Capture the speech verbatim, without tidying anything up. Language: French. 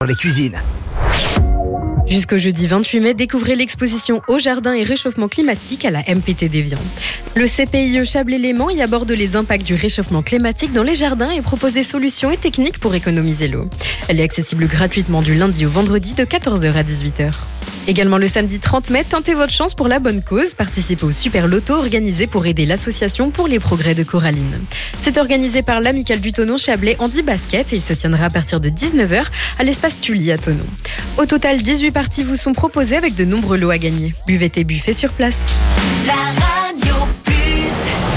pour les cuisines. Jusqu'au jeudi vingt-huit mai, découvrez l'exposition Eau, Jardin et Réchauffement Climatique à la M P T d'Évian. Le C P I E Chablais-Léman y aborde les impacts du réchauffement climatique dans les jardins et propose des solutions et techniques pour économiser l'eau. Elle est accessible gratuitement du lundi au vendredi de quatorze heures à dix-huit heures. Également le samedi trente mai, tentez votre chance pour la bonne cause. Participez au Super Loto organisé pour aider l'association pour les progrès de Coraline. C'est organisé par l'Amicale du Thonon Chablais Handi-Basket et il se tiendra à partir de dix-neuf heures à l'espace Tully à Thonon. Au total, dix-huit parties vous sont proposées avec de nombreux lots à gagner. Buvette et buffet sur place.